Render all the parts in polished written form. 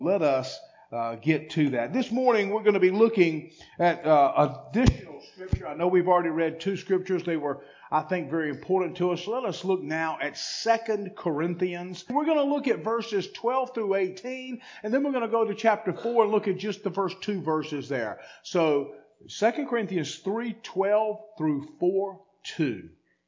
Let us get to that. This morning we're going to be looking at additional scripture. I know we've already read two scriptures. They were, I think, very important to us. So let us look now at 2 Corinthians. We're going to look at verses 12 through 18, and then we're going to go to chapter 4 and look at just the first two verses there. So 2 Corinthians 3:12 through 4:2.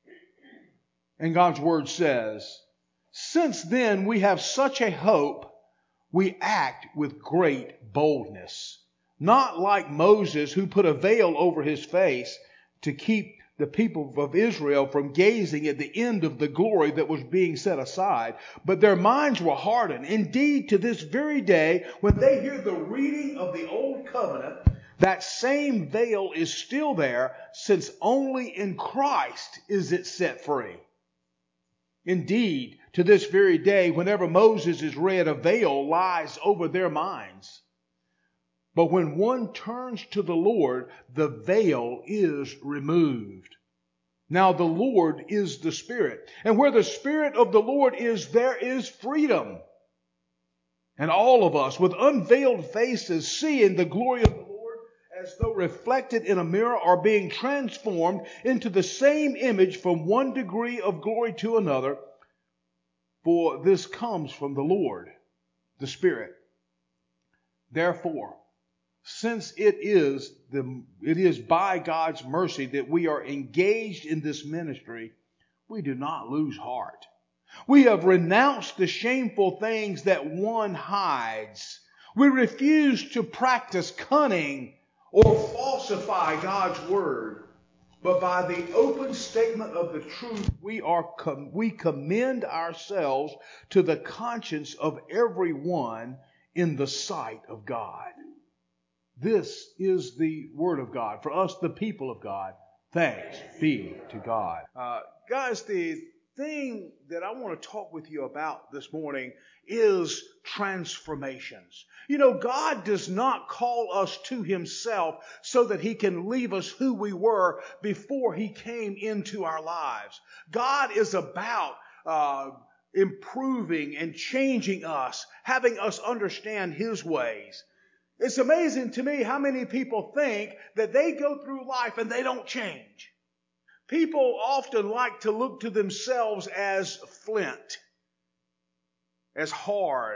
And God's word says, "Since then we have such a hope, we act with great boldness, not like Moses, who put a veil over his face to keep the people of Israel from gazing at the end of the glory that was being set aside. But their minds were hardened. Indeed, to this very day, when they hear the reading of the Old Covenant, that same veil is still there, since only in Christ is it set free. Indeed, to this very day, whenever Moses is read, a veil lies over their minds. But when one turns to the Lord, the veil is removed. Now the Lord is the Spirit, and where the Spirit of the Lord is, there is freedom. And all of us, with unveiled faces, seeing the glory of the Lord, as though reflected in a mirror, are being transformed into the same image from one degree of glory to another. For this comes from the Lord, the Spirit. Therefore, since it is by God's mercy that we are engaged in this ministry, we do not lose heart. We have renounced the shameful things that one hides. We refuse to practice cunning or falsify God's word. But by the open statement of the truth, we commend ourselves to the conscience of everyone in the sight of God." This is the word of God. For us, the people of God, thanks be to God. Guys, the thing that I want to talk with you about this morning is transformations. You know, God does not call us to Himself so that He can leave us who we were before He came into our lives. God is about improving and changing us, having us understand His ways. It's amazing to me how many people think that they go through life and they don't change. People often like to look to themselves as flint, as hard,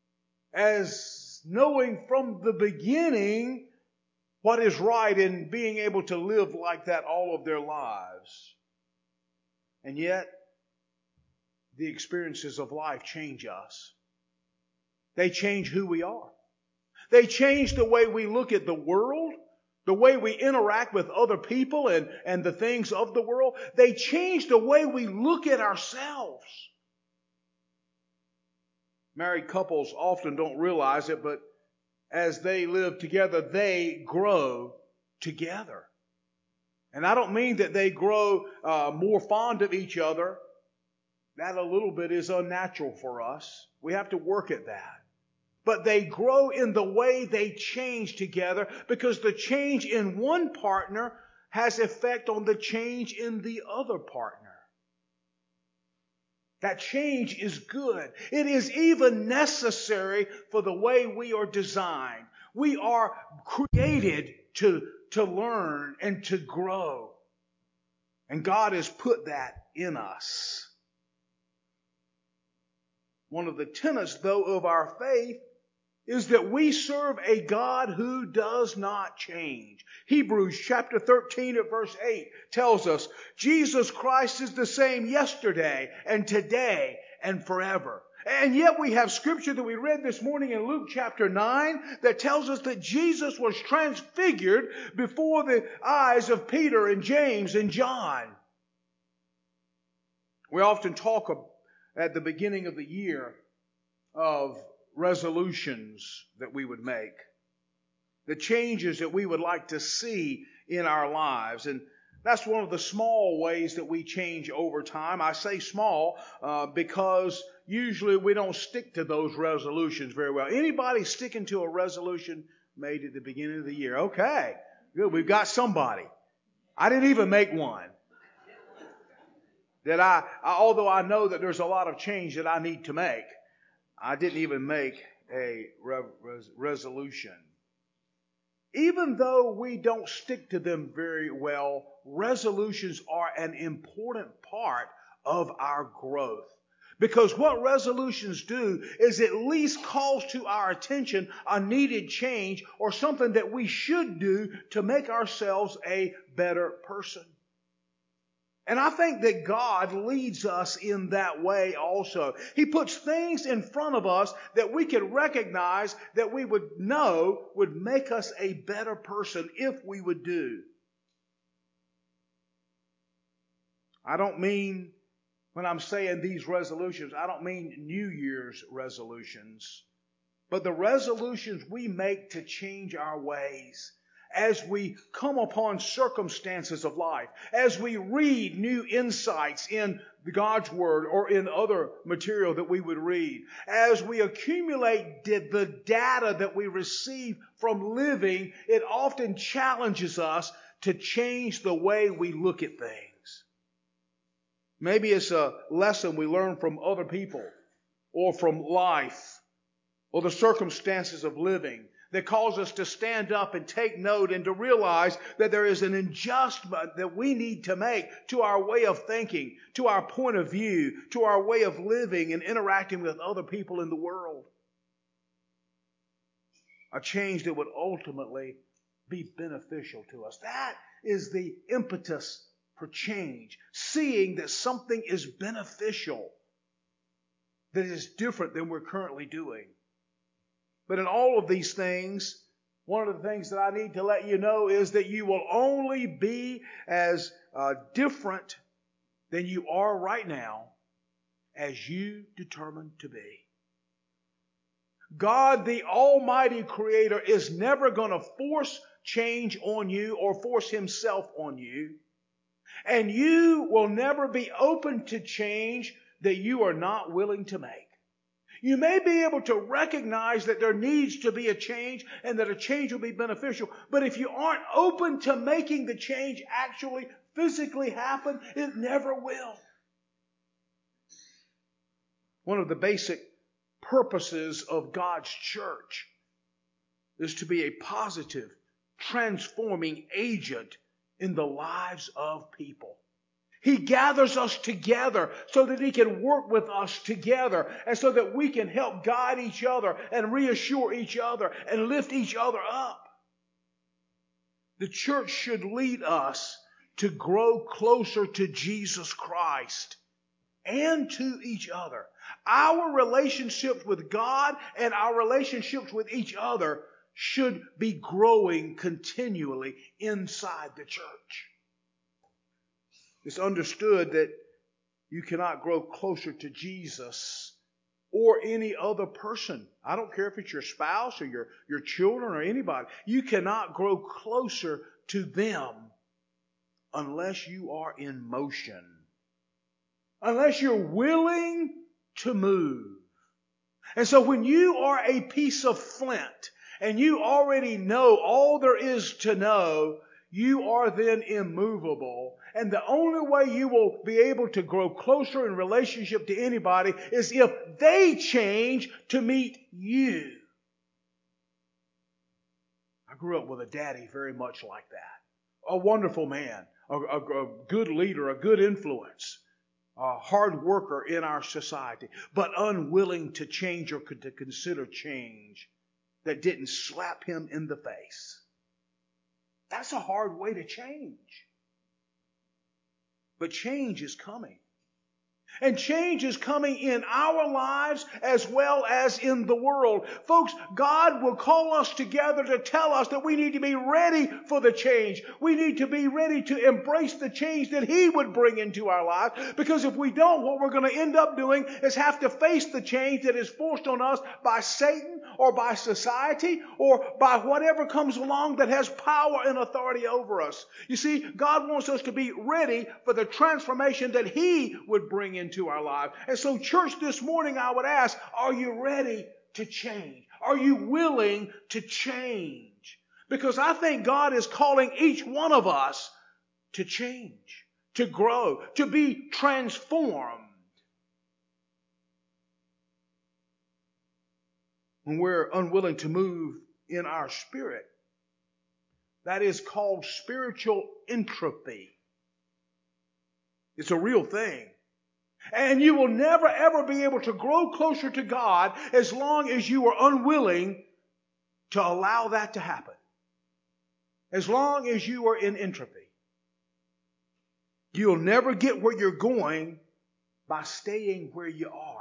as knowing from the beginning what is right and being able to live like that all of their lives. And yet, the experiences of life change us. They change who we are. They change the way we look at the world, the way we interact with other people and the things of the world. They change the way we look at ourselves. Married couples often don't realize it, but as they live together, they grow together. And I don't mean that they grow more fond of each other. That a little bit is unnatural for us. We have to work at that. But they grow in the way they change together, because the change in one partner has effect on the change in the other partner. That change is good. It is even necessary for the way we are designed. We are created to learn and to grow. And God has put that in us. One of the tenets, though, of our faith is that we serve a God who does not change. Hebrews chapter 13 at verse 8 tells us, Jesus Christ is the same yesterday and today and forever. And yet we have scripture that we read this morning in Luke chapter 9 that tells us that Jesus was transfigured before the eyes of Peter and James and John. We often talk at the beginning of the year of resolutions that we would make, the changes that we would like to see in our lives. And that's one of the small ways that we change over time. I say small because usually we don't stick to those resolutions very well. Anybody sticking to a resolution made at the beginning of the year? Okay, good. We've got somebody. I didn't even make one. Although I know that there's a lot of change that I need to make, I didn't even make a resolution. Even though we don't stick to them very well, resolutions are an important part of our growth. Because what resolutions do is at least calls to our attention a needed change or something that we should do to make ourselves a better person. And I think that God leads us in that way also. He puts things in front of us that we can recognize that we would know would make us a better person if we would do. I don't mean, when I'm saying these resolutions, I don't mean New Year's resolutions, but the resolutions we make to change our ways as we come upon circumstances of life, as we read new insights in God's Word or in other material that we would read, as we accumulate the data that we receive from living, it often challenges us to change the way we look at things. Maybe it's a lesson we learn from other people or from life or the circumstances of living that cause us to stand up and take note and to realize that there is an adjustment that we need to make to our way of thinking, to our point of view, to our way of living and interacting with other people in the world. A change that would ultimately be beneficial to us. That is the impetus for change. Seeing that something is beneficial that is different than we're currently doing. But in all of these things, one of the things that I need to let you know is that you will only be as different than you are right now as you determine to be. God, the Almighty Creator, is never going to force change on you or force Himself on you. And you will never be open to change that you are not willing to make. You may be able to recognize that there needs to be a change and that a change will be beneficial. But if you aren't open to making the change actually physically happen, it never will. One of the basic purposes of God's church is to be a positive, transforming agent in the lives of people. He gathers us together so that He can work with us together and so that we can help guide each other and reassure each other and lift each other up. The church should lead us to grow closer to Jesus Christ and to each other. Our relationships with God and our relationships with each other should be growing continually inside the church. It's understood that you cannot grow closer to Jesus or any other person. I don't care if it's your spouse or your children or anybody. You cannot grow closer to them unless you are in motion. Unless you're willing to move. And so when you are a piece of flint and you already know all there is to know, you are then immovable. And the only way you will be able to grow closer in relationship to anybody is if they change to meet you. I grew up with a daddy very much like that. A wonderful man, a good leader, a good influence, a hard worker in our society, but unwilling to change or to consider change that didn't slap him in the face. That's a hard way to change. But change is coming. And change is coming in our lives as well as in the world. Folks, God will call us together to tell us that we need to be ready for the change. We need to be ready to embrace the change that He would bring into our lives. Because if we don't, what we're going to end up doing is have to face the change that is forced on us by Satan or by society or by whatever comes along that has power and authority over us. You see, God wants us to be ready for the transformation that He would bring into our lives. And so, church, this morning I would ask, are you ready to change? Are you willing to change? Because I think God is calling each one of us to change, to grow, to be transformed. when we're unwilling to move in our spirit. That is called spiritual entropy. It's a real thing. And you will never ever be able to grow closer to God as long as you are unwilling to allow that to happen. As long as you are in entropy. You'll never get where you're going by staying where you are.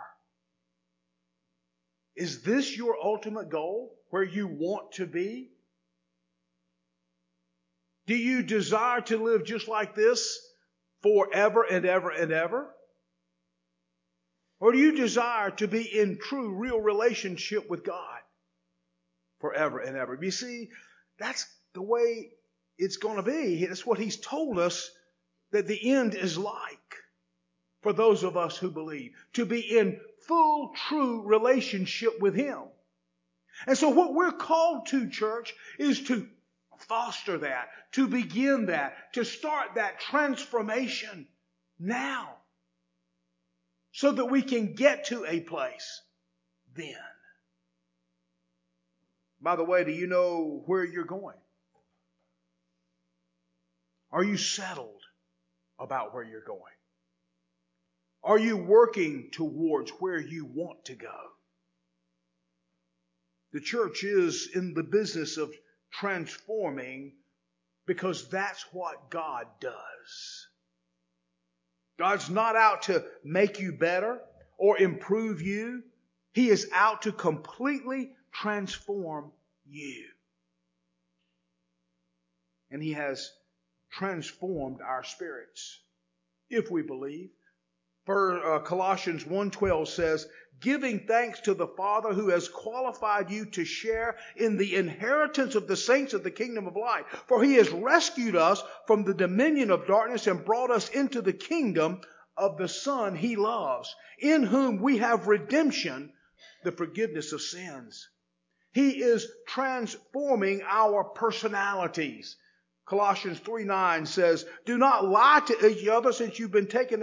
Is this your ultimate goal? Where you want to be? Do you desire to live just like this forever and ever and ever? Or do you desire to be in true, real relationship with God forever and ever? You see, that's the way it's going to be. That's what He's told us that the end is like for those of us who believe. To be in full, true relationship with Him. And so what we're called to, church, is to foster that, to begin that, to start that transformation now. So that we can get to a place then. By the way, do you know where you're going? Are you settled about where you're going? Are you working towards where you want to go? The church is in the business of transforming because that's what God does. God's not out to make you better or improve you. He is out to completely transform you. And He has transformed our spirits, if we believe. For Colossians 1:12 says, giving thanks to the Father who has qualified you to share in the inheritance of the saints of the kingdom of light. For He has rescued us from the dominion of darkness and brought us into the kingdom of the Son He loves, in whom we have redemption, the forgiveness of sins. He is transforming our personalities. Colossians 3:9 says, do not lie to each other since you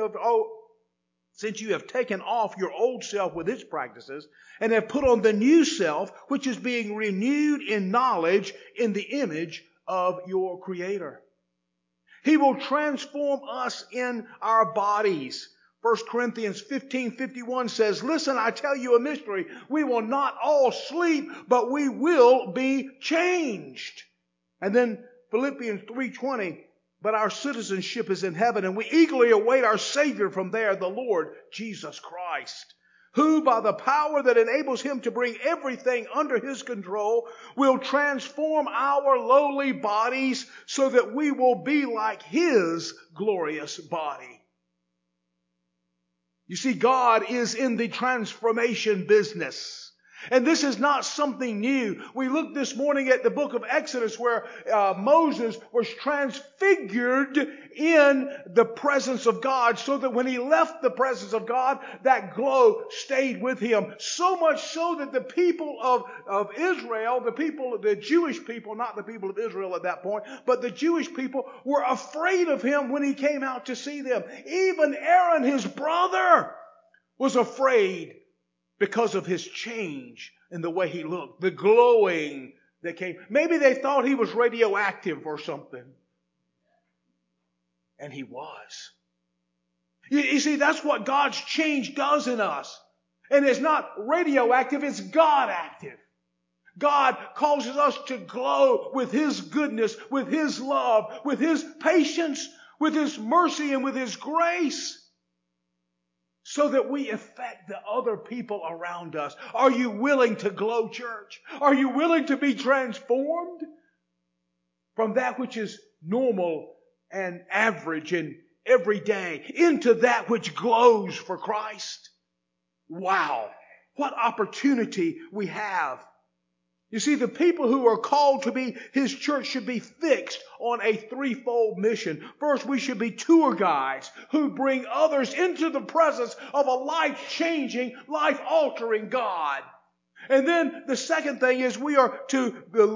have taken off your old self with its practices and have put on the new self, which is being renewed in knowledge in the image of your Creator. He will transform us in our bodies. 1 Corinthians 15:51 says, listen, I tell you a mystery. We will not all sleep, but we will be changed. And then Philippians 3:20, but our citizenship is in heaven, and we eagerly await our Savior from there, the Lord Jesus Christ, who by the power that enables Him to bring everything under His control will transform our lowly bodies so that we will be like His glorious body. You see, God is in the transformation business. And this is not something new. We looked this morning at the book of Exodus where Moses was transfigured in the presence of God so that when he left the presence of God, that glow stayed with him. So much so that the people of Israel, the Jewish people, not the people of Israel at that point, but the Jewish people were afraid of him when he came out to see them. Even Aaron, his brother, was afraid because of his change in the way he looked, the glowing that came. Maybe they thought he was radioactive or something. And he was. You see, that's what God's change does in us. And it's not radioactive, it's God-active. God causes us to glow with His goodness, with His love, with His patience, with His mercy, and with His grace, so that we affect the other people around us. Are you willing to glow, church? Are you willing to be transformed from that which is normal and average and everyday into that which glows for Christ? Wow, what opportunity we have. You see, the people who are called to be His church should be fixed on a threefold mission. First, we should be tour guides who bring others into the presence of a life-changing, life-altering God. And then the second thing is we are to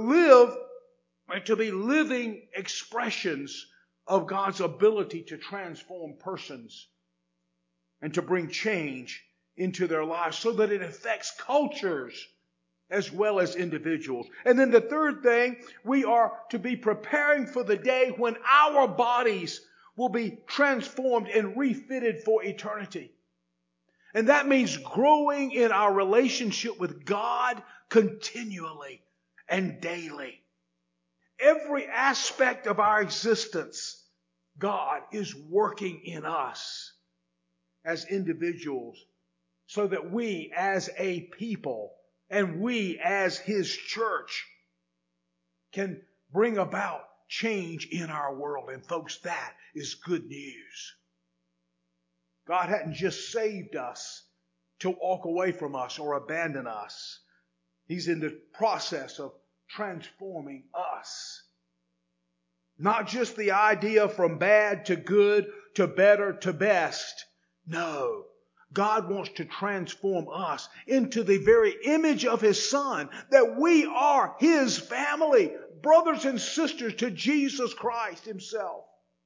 be living expressions of God's ability to transform persons and to bring change into their lives so that it affects cultures as well as individuals. And then the third thing, we are to be preparing for the day when our bodies will be transformed and refitted for eternity. And that means growing in our relationship with God continually and daily. Every aspect of our existence, God is working in us as individuals so that we as a people and we as His church can bring about change in our world. And folks, that is good news. God hadn't just saved us to walk away from us or abandon us. He's in the process of transforming us. Not just the idea from bad to good to better to best. No. God wants to transform us into the very image of His Son, that we are His family, brothers and sisters to Jesus Christ Himself.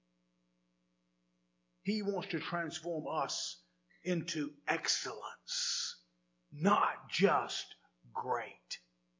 He wants to transform us into excellence, not just great.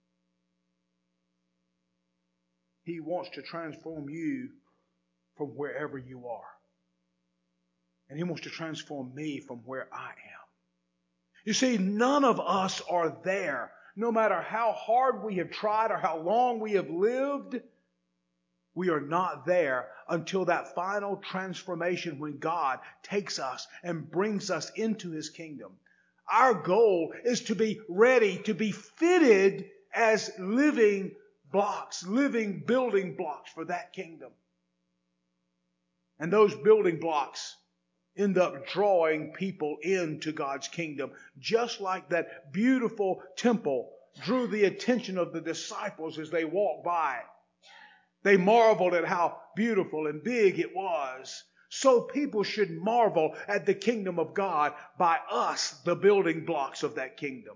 He wants to transform you from wherever you are. And He wants to transform me from where I am. You see, none of us are there. No matter how hard we have tried or how long we have lived, we are not there until that final transformation when God takes us and brings us into His kingdom. Our goal is to be ready, to be fitted as living blocks, living building blocks for that kingdom. And those building blocks end up drawing people into God's kingdom, just like that beautiful temple drew the attention of the disciples as they walked by. They marveled at how beautiful and big it was. So people should marvel at the kingdom of God by us, the building blocks of that kingdom.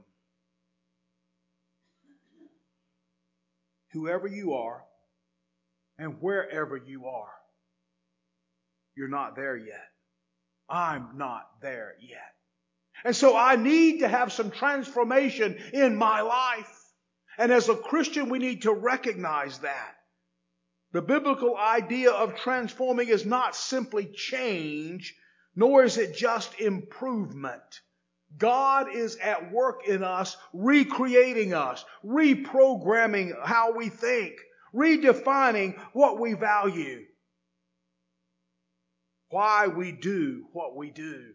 Whoever you are and wherever you are, you're not there yet. I'm not there yet. And so I need to have some transformation in my life. And as a Christian, we need to recognize that. The biblical idea of transforming is not simply change, nor is it just improvement. God is at work in us, recreating us, reprogramming how we think, redefining what we value, why we do what we do.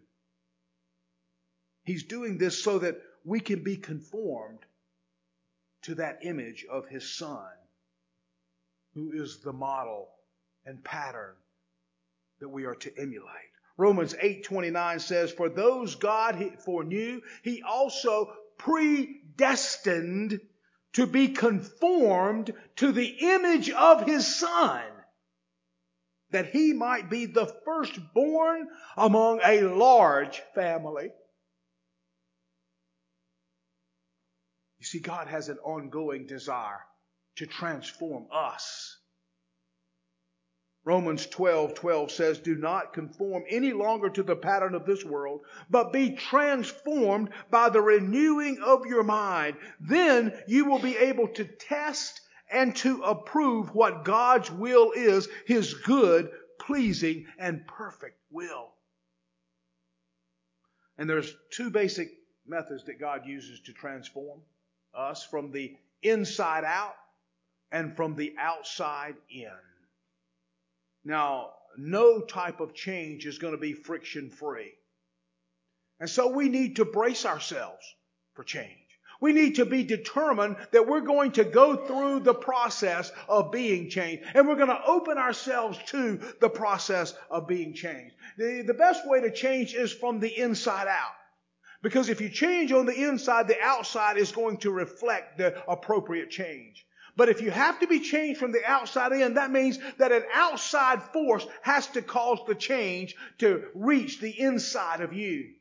He's doing this so that we can be conformed to that image of His Son, who is the model and pattern that we are to emulate. Romans 8:29 says, "For those God foreknew, He also predestined to be conformed to the image of His Son, that He might be the firstborn among a large family." You see, God has an ongoing desire to transform us. Romans 12:12 says, "Do not conform any longer to the pattern of this world, but be transformed by the renewing of your mind. Then you will be able to test and to approve what God's will is, His good, pleasing, and perfect will." And there's two basic methods that God uses to transform us, from the inside out and from the outside in. Now, no type of change is going to be friction-free. And so we need to brace ourselves for change. We need to be determined that we're going to go through the process of being changed. And we're going to open ourselves to the process of being changed. The best way to change is from the inside out. Because if you change on the inside, the outside is going to reflect the appropriate change. But if you have to be changed from the outside in, that means that an outside force has to cause the change to reach the inside of you.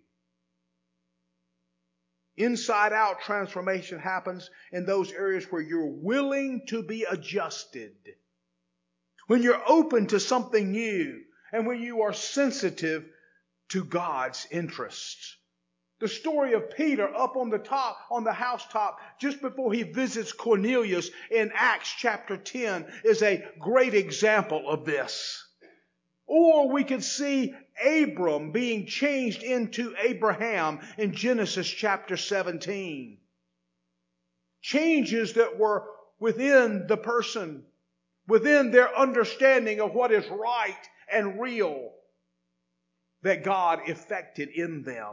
Inside out transformation happens in those areas where you're willing to be adjusted. When you're open to something new and when you are sensitive to God's interests. The story of Peter up on the housetop, just before he visits Cornelius in Acts chapter 10, is a great example of this. Or we could see Abram being changed into Abraham in Genesis chapter 17. Changes that were within the person, within their understanding of what is right and real, that God effected in them.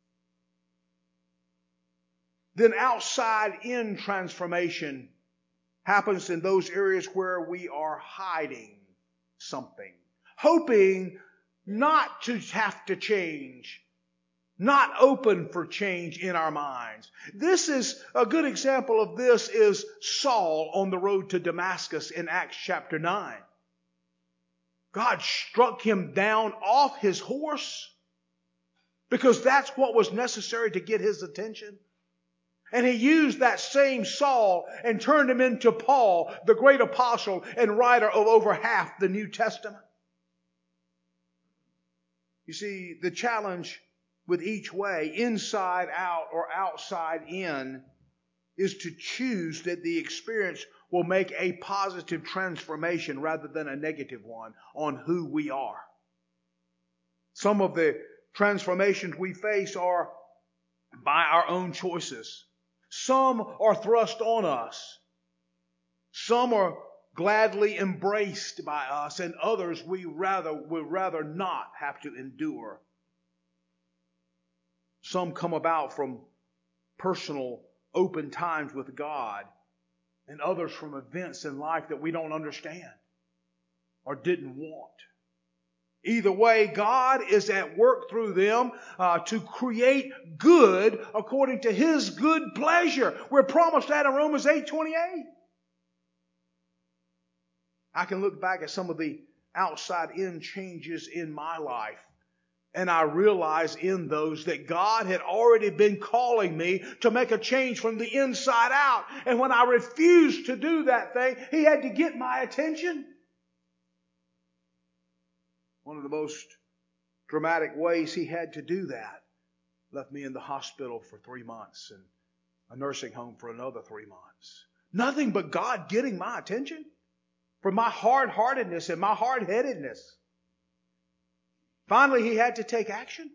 Then outside-in transformation happens in those areas where we are hiding something, hoping not to have to change, not open for change in our minds. This is a good example of this is Saul on the road to Damascus in Acts chapter 9. God struck him down off his horse because that's what was necessary to get his attention. And he used that same Saul and turned him into Paul, the great apostle and writer of over half the New Testament. You see, the challenge with each way, inside out or outside in, is to choose that the experience will make a positive transformation rather than a negative one on who we are. Some of the transformations we face are by our own choices. Some are thrust on us. Some are gladly embraced by us, and others we would rather not have to endure. Some come about from personal, open times with God, and others from events in life that we don't understand or didn't want. Either way, God is at work through them to create good according to His good pleasure. We're promised that in Romans 8:28. I can look back at some of the outside-in changes in my life, and I realize in those that God had already been calling me to make a change from the inside out. And when I refused to do that thing, He had to get my attention. One of the most dramatic ways He had to do that left me in the hospital for 3 months and a nursing home for another 3 months. Nothing but God getting my attention for my hard-heartedness and my hard-headedness. Finally, He had to take action.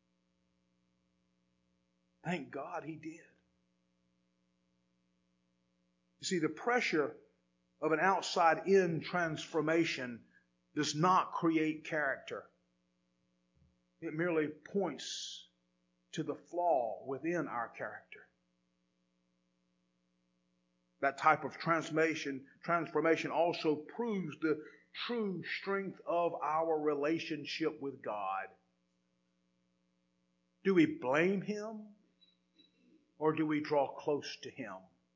Thank God He did. You see, the pressure of an outside-in transformation does not create character. It merely points to the flaw within our character. That type of transformation also proves the true strength of our relationship with God. Do we blame Him or do we draw close to Him?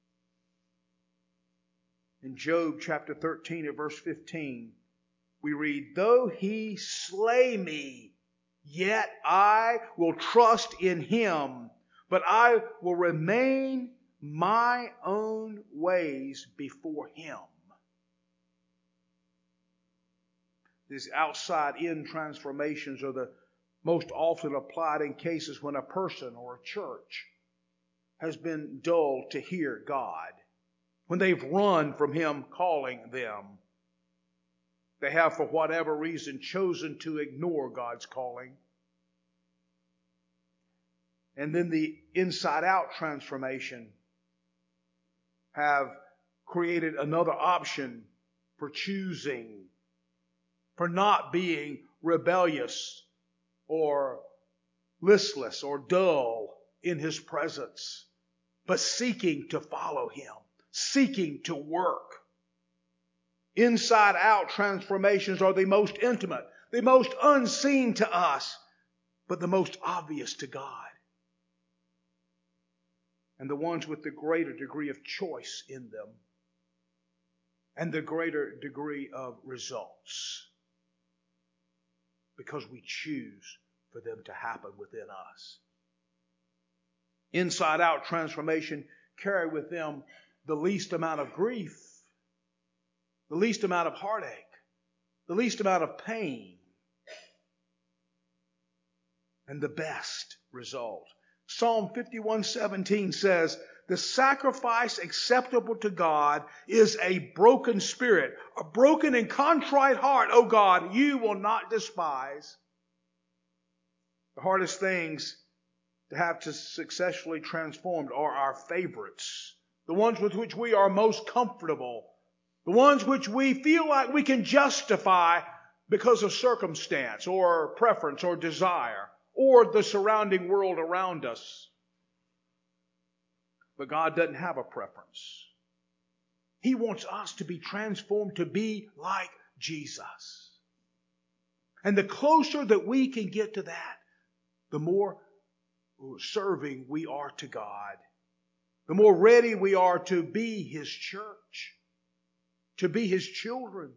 In Job chapter 13 at verse 15, we read, "Though He slay me, yet I will trust in Him, but I will remain my own ways before Him." These outside-in transformations are the most often applied in cases when a person or a church has been dulled to hear God, when they've run from Him calling them. They have, for whatever reason, chosen to ignore God's calling. And then the inside-out transformation have created another option for choosing, for not being rebellious or listless or dull in His presence, but seeking to follow Him, seeking to work. Inside-out transformations are the most intimate, the most unseen to us, but the most obvious to God. And the ones with the greater degree of choice in them and the greater degree of results, because we choose for them to happen within us. Inside-out transformation carry with them the least amount of grief, the least amount of heartache, the least amount of pain, and the best result. Psalm 51:17 says, the sacrifice acceptable to God is a broken spirit, a broken and contrite heart, O God, you will not despise. The hardest things to have to successfully transformed are our favorites, the ones with which we are most comfortable, the ones which we feel like we can justify because of circumstance or preference or desire or the surrounding world around us. But God doesn't have a preference. He wants us to be transformed to be like Jesus. And the closer that we can get to that, the more serving we are to God. The more ready we are to be His church, to be His children.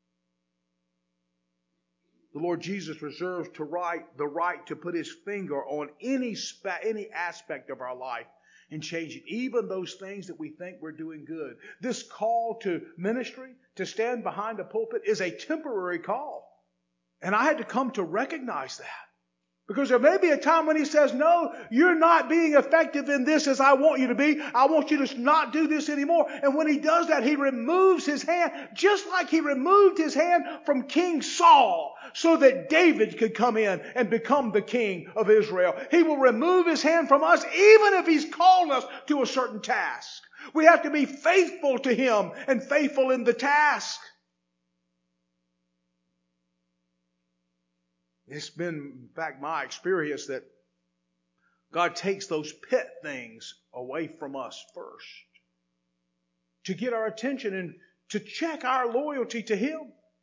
The Lord Jesus reserves the right to put His finger on any aspect of our life and change it, even those things that we think we're doing good. This call to ministry, to stand behind a pulpit, is a temporary call. And I had to come to recognize that. Because there may be a time when He says, no, you're not being effective in this as I want you to be. I want you to not do this anymore. And when He does that, He removes His hand, just like He removed His hand from King Saul so that David could come in and become the king of Israel. He will remove His hand from us even if He's called us to a certain task. We have to be faithful to Him and faithful in the task. It's been, in fact, my experience that God takes those pet things away from us first to get our attention and to check our loyalty to Him.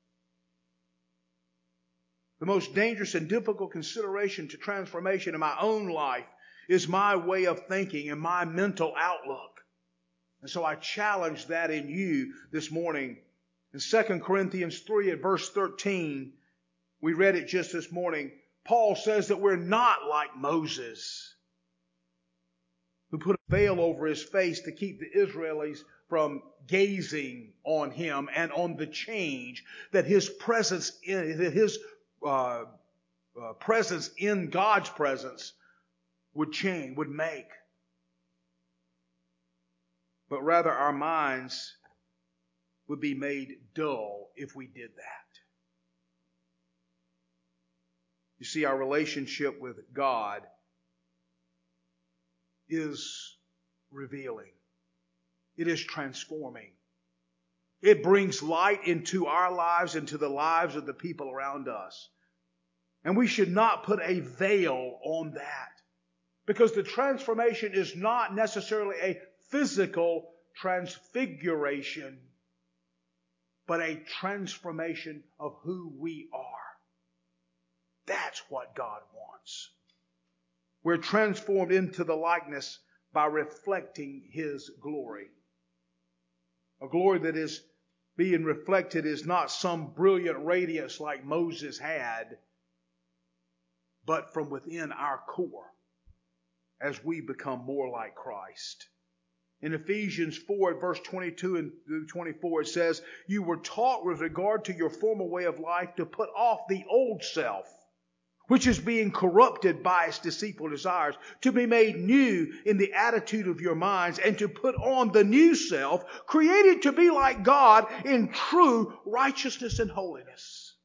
The most dangerous and difficult consideration to transformation in my own life is my way of thinking and my mental outlook. And so I challenge that in you this morning. In 2 Corinthians 3 at verse 13, we read it just this morning. Paul says that we're not like Moses, who put a veil over his face to keep the Israelis from gazing on him and on the change that his presence in God's presence would change, would make. But rather our minds would be made dull if we did that. You see, our relationship with God is revealing. It is transforming. It brings light into our lives, into the lives of the people around us. And we should not put a veil on that. Because the transformation is not necessarily a physical transfiguration, but a transformation of who we are. That's what God wants. We're transformed into the likeness by reflecting His glory. A glory that is being reflected is not some brilliant radiance like Moses had, but from within our core as we become more like Christ. In Ephesians 4, verse 22 and through 24, it says, you were taught with regard to your former way of life to put off the old self, which is being corrupted by its deceitful desires, to be made new in the attitude of your minds, and to put on the new self, created to be like God in true righteousness and holiness.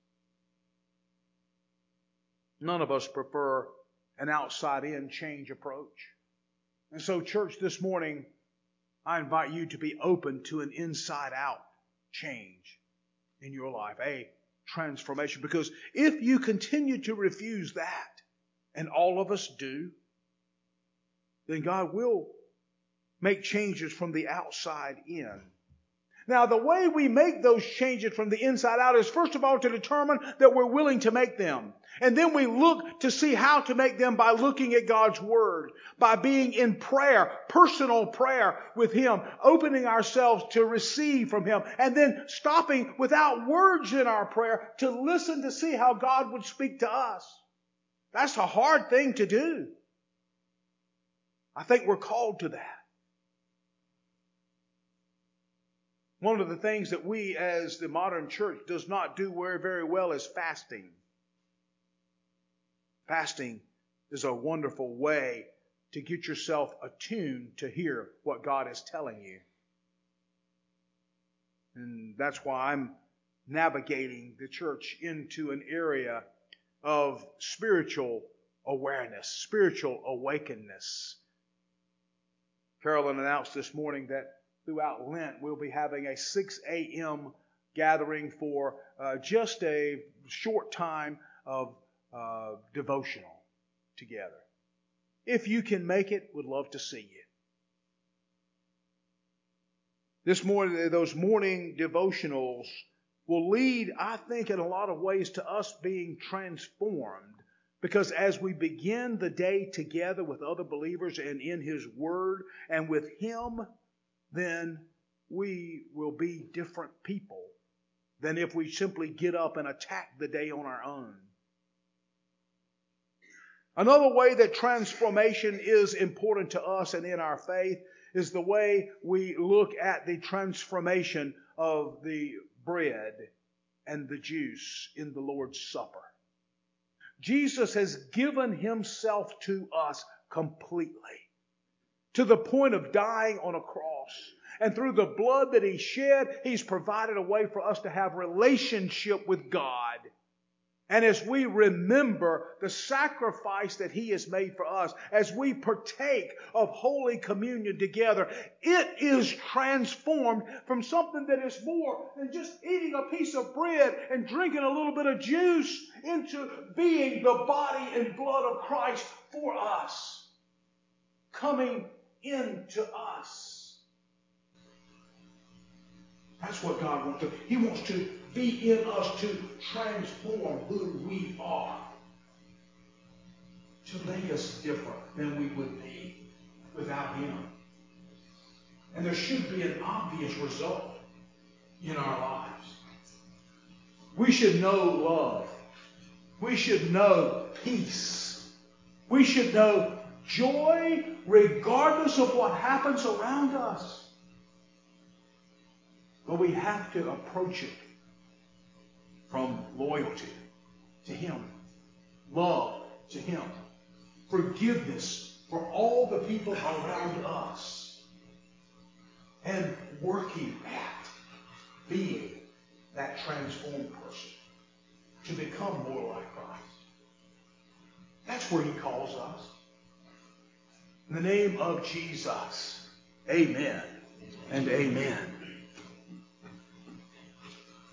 None of us prefer an outside-in change approach. And so, church, this morning, I invite you to be open to an inside-out change in your life, a transformation. Because if you continue to refuse that, and all of us do, then God will make changes from the outside in. Now, the way we make those changes from the inside out is, first of all, to determine that we're willing to make them. And then we look to see how to make them by looking at God's Word, by being in prayer, personal prayer with Him, opening ourselves to receive from Him, and then stopping without words in our prayer to listen to see how God would speak to us. That's a hard thing to do. I think we're called to that. One of the things that we as the modern church does not do very well is fasting. Fasting is a wonderful way to get yourself attuned to hear what God is telling you. And that's why I'm navigating the church into an area of spiritual awareness, spiritual awakeness. Carolyn announced this morning that throughout Lent we'll be having a 6 a.m. gathering for just a short time of devotional together. If you can make it, would love to see you. This morning, those morning devotionals will lead, I think, in a lot of ways to us being transformed. Because as we begin the day together with other believers and in His Word and with Him, then we will be different people than if we simply get up and attack the day on our own. Another way that transformation is important to us and in our faith is the way we look at the transformation of the bread and the juice in the Lord's Supper. Jesus has given Himself to us completely, to the point of dying on a cross. And through the blood that He shed, He's provided a way for us to have relationship with God. And as we remember the sacrifice that He has made for us, as we partake of Holy Communion together, it is transformed from something that is more than just eating a piece of bread and drinking a little bit of juice into being the body and blood of Christ for us, coming into us. That's what God wants to do. He wants to be in us to transform who we are, to make us different than we would be without Him. And there should be an obvious result in our lives. We should know love. We should know peace. We should know joy regardless of what happens around us. But we have to approach it from loyalty to Him, love to Him, forgiveness for all the people around us, and working at being that transformed person to become more like Christ. That's where He calls us. In the name of Jesus, amen and amen.